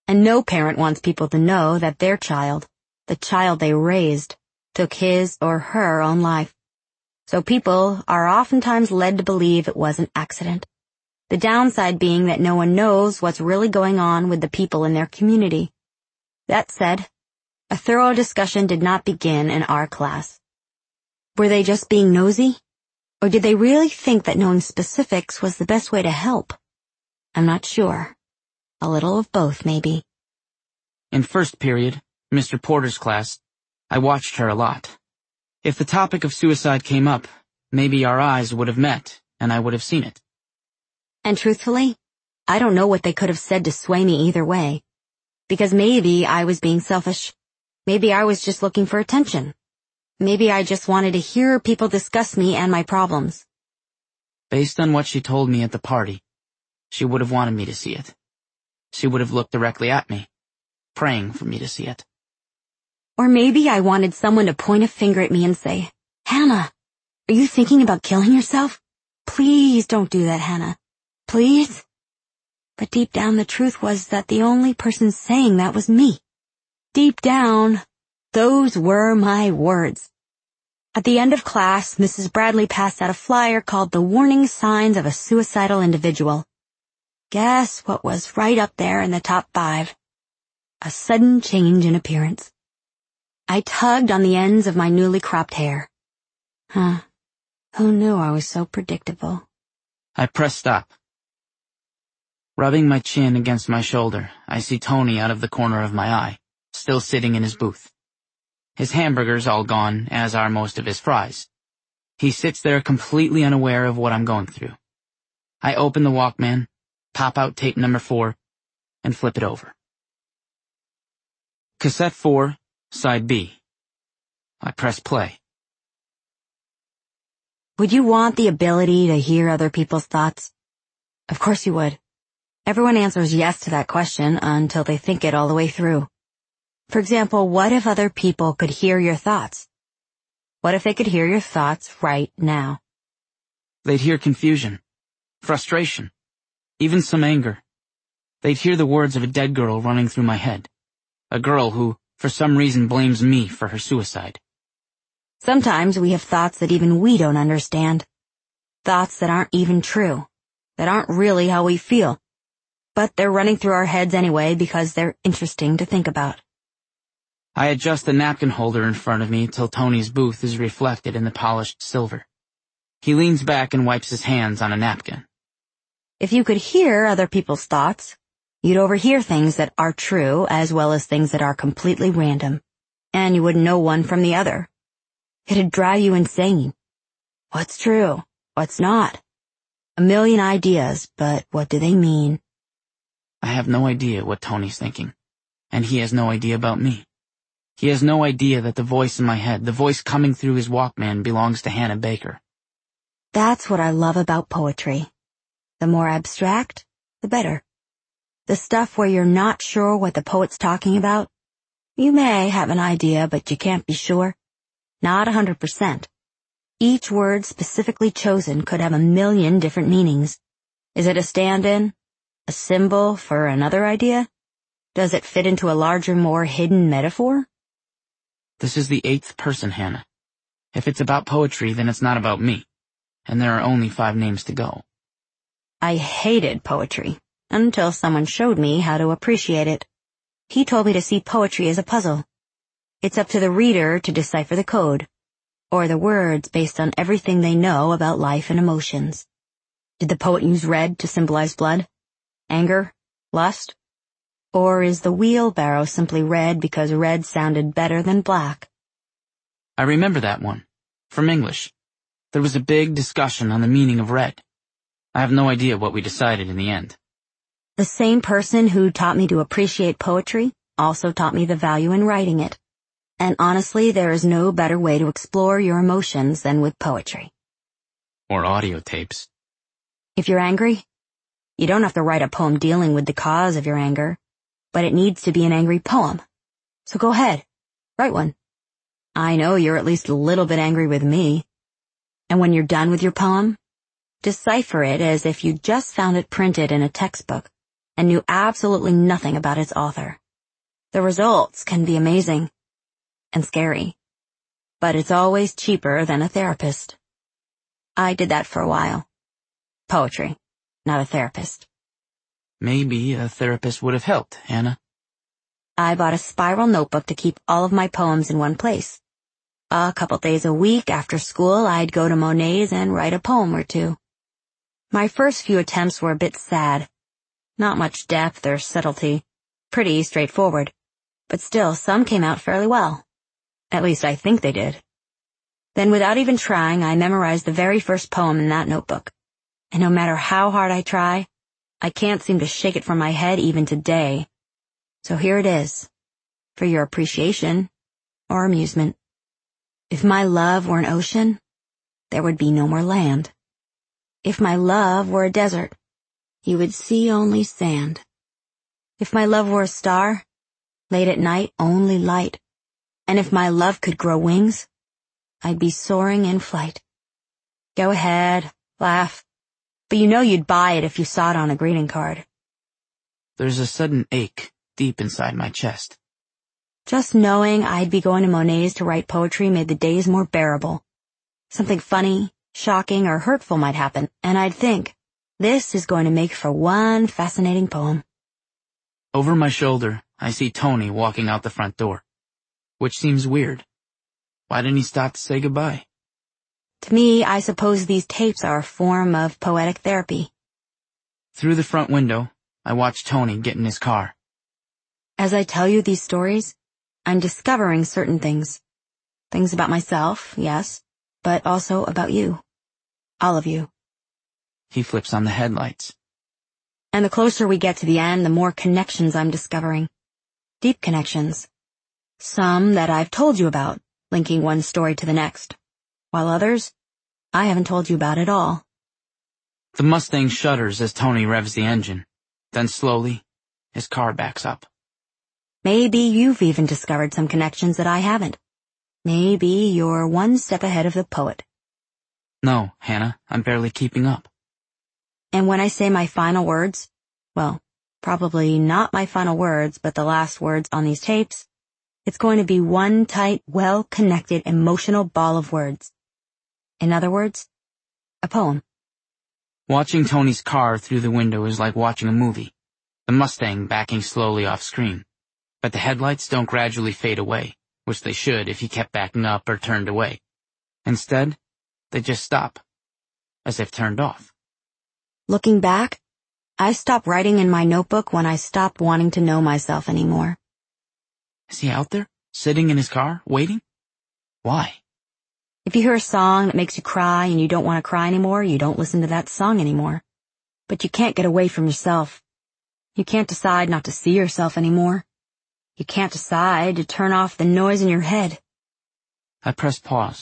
And no parent wants people to know that their child, the child they raised, took his or her own life. So people are oftentimes led to believe it was an accident. The downside being that no one knows what's really going on with the people in their community. That said, a thorough discussion did not begin in our class. Were they just being nosy? Or did they really think that knowing specifics was the best way to help? I'm not sure. A little of both, maybe. In first period, Mister Porter's class, I watched her a lot. If the topic of suicide came up, maybe our eyes would have met, and I would have seen it. And truthfully, I don't know what they could have said to sway me either way. Because maybe I was being selfish. Maybe I was just looking for attention. Maybe I just wanted to hear people discuss me and my problems. Based on what she told me at the party, she would have wanted me to see it. She would have looked directly at me, praying for me to see it. Or maybe I wanted someone to point a finger at me and say, Hannah, are you thinking about killing yourself? Please don't do that, Hannah. Please? But deep down the truth was that the only person saying that was me. Deep down, those were my words. At the end of class, Missus Bradley passed out a flyer called The Warning Signs of a Suicidal Individual. Guess what was right up there in the top five? A sudden change in appearance. I tugged on the ends of my newly cropped hair. Huh. Who knew I was so predictable? I pressed stop. Rubbing my chin against my shoulder, I see Tony out of the corner of my eye, still sitting in his booth. His hamburger's all gone, as are most of his fries. He sits there completely unaware of what I'm going through. I open the Walkman, pop out tape number four, and flip it over. Cassette four, side B. I press play. Would you want the ability to hear other people's thoughts? Of course you would. Everyone answers yes to that question until they think it all the way through. For example, what if other people could hear your thoughts? What if they could hear your thoughts right now? They'd hear confusion, frustration, even some anger. They'd hear the words of a dead girl running through my head. A girl who, for some reason, blames me for her suicide. Sometimes we have thoughts that even we don't understand. Thoughts that aren't even true. That aren't really how we feel. But they're running through our heads anyway because they're interesting to think about. I adjust the napkin holder in front of me till Tony's booth is reflected in the polished silver. He leans back and wipes his hands on a napkin. If you could hear other people's thoughts, you'd overhear things that are true as well as things that are completely random, and you wouldn't know one from the other. It'd drive you insane. What's true? What's not? A million ideas, but what do they mean? I have no idea what Tony's thinking, and he has no idea about me. He has no idea that the voice in my head, the voice coming through his Walkman, belongs to Hannah Baker. That's what I love about poetry. The more abstract, the better. The stuff where you're not sure what the poet's talking about. You may have an idea, but you can't be sure. Not a hundred percent. Each word specifically chosen could have a million different meanings. Is it a stand-in? A symbol for another idea? Does it fit into a larger, more hidden metaphor? This is the eighth person, Hannah. If it's about poetry, then it's not about me. And there are only five names to go. I hated poetry, until someone showed me how to appreciate it. He told me to see poetry as a puzzle. It's up to the reader to decipher the code, or the words based on everything they know about life and emotions. Did the poet use red to symbolize blood? Anger? Lust? Or is the wheelbarrow simply red because red sounded better than black? I remember that one. From English. There was a big discussion on the meaning of red. I have no idea what we decided in the end. The same person who taught me to appreciate poetry also taught me the value in writing it. And honestly, there is no better way to explore your emotions than with poetry. Or audio tapes. If you're angry, you don't have to write a poem dealing with the cause of your anger, but it needs to be an angry poem. So go ahead, write one. I know you're at least a little bit angry with me. And when you're done with your poem, decipher it as if you just found it printed in a textbook and knew absolutely nothing about its author. The results can be amazing and scary, but it's always cheaper than a therapist. I did that for a while. Poetry, not a therapist. Maybe a therapist would have helped, Hannah. I bought a spiral notebook to keep all of my poems in one place. A couple days a week after school, I'd go to Monet's and write a poem or two. My first few attempts were a bit sad. Not much depth or subtlety. Pretty straightforward. But still, some came out fairly well. At least I think they did. Then without even trying, I memorized the very first poem in that notebook. And no matter how hard I try, I can't seem to shake it from my head even today. So here it is, for your appreciation or amusement. If my love were an ocean, there would be no more land. If my love were a desert, you would see only sand. If my love were a star, late at night only light. And if my love could grow wings, I'd be soaring in flight. Go ahead, laugh. But you know you'd buy it if you saw it on a greeting card. There's a sudden ache deep inside my chest. Just knowing I'd be going to Monet's to write poetry made the days more bearable. Something funny, shocking, or hurtful might happen, and I'd think, this is going to make for one fascinating poem. Over my shoulder, I see Tony walking out the front door, which seems weird. Why didn't he stop to say goodbye? To me, I suppose these tapes are a form of poetic therapy. Through the front window, I watch Tony get in his car. As I tell you these stories, I'm discovering certain things. Things about myself, yes, but also about you. All of you. He flips on the headlights. And the closer we get to the end, the more connections I'm discovering. Deep connections. Some that I've told you about, linking one story to the next, while others, I haven't told you about at all. The Mustang shudders as Tony revs the engine. Then slowly, his car backs up. Maybe you've even discovered some connections that I haven't. Maybe you're one step ahead of the poet. No, Hannah, I'm barely keeping up. And when I say my final words, well, probably not my final words, but the last words on these tapes, it's going to be one tight, well-connected, emotional ball of words. In other words, a poem. Watching Tony's car through the window is like watching a movie, the Mustang backing slowly off screen. But the headlights don't gradually fade away, which they should if he kept backing up or turned away. Instead, they just stop, as if turned off. Looking back, I stopped writing in my notebook when I stopped wanting to know myself anymore. Is he out there, sitting in his car, waiting? Why? If you hear a song that makes you cry and you don't want to cry anymore, you don't listen to that song anymore. But you can't get away from yourself. You can't decide not to see yourself anymore. You can't decide to turn off the noise in your head. I press pause.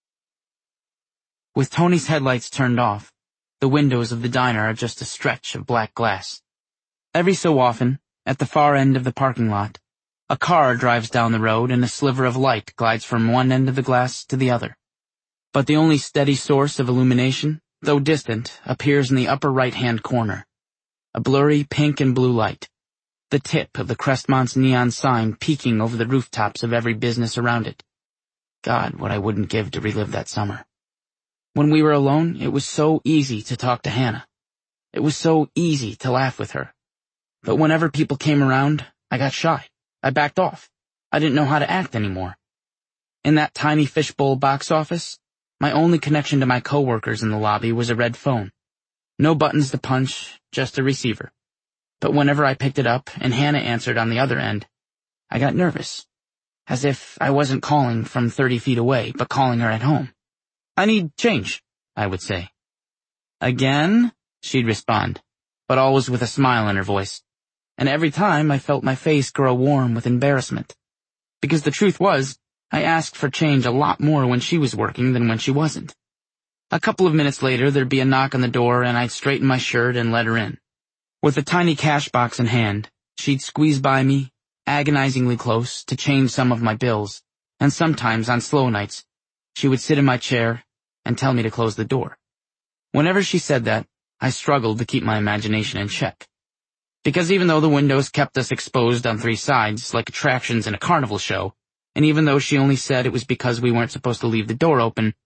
With Tony's headlights turned off, the windows of the diner are just a stretch of black glass. Every so often, at the far end of the parking lot, a car drives down the road and a sliver of light glides from one end of the glass to the other. But the only steady source of illumination, though distant, appears in the upper right-hand corner. A blurry pink and blue light. The tip of the Crestmont's neon sign peeking over the rooftops of every business around it. God, what I wouldn't give to relive that summer. When we were alone, it was so easy to talk to Hannah. It was so easy to laugh with her. But whenever people came around, I got shy. I backed off. I didn't know how to act anymore. In that tiny fishbowl box office, my only connection to my coworkers in the lobby was a red phone. No buttons to punch, just a receiver. But whenever I picked it up and Hannah answered on the other end, I got nervous, as if I wasn't calling from thirty feet away, but calling her at home. I need change, I would say. Again? She'd respond, but always with a smile in her voice. And every time I felt my face grow warm with embarrassment. Because the truth was, I asked for change a lot more when she was working than when she wasn't. A couple of minutes later, there'd be a knock on the door and I'd straighten my shirt and let her in. With a tiny cash box in hand, she'd squeeze by me, agonizingly close, to change some of my bills, and sometimes on slow nights, she would sit in my chair and tell me to close the door. Whenever she said that, I struggled to keep my imagination in check. Because even though the windows kept us exposed on three sides, like attractions in a carnival show, and even though she only said it was because we weren't supposed to leave the door open,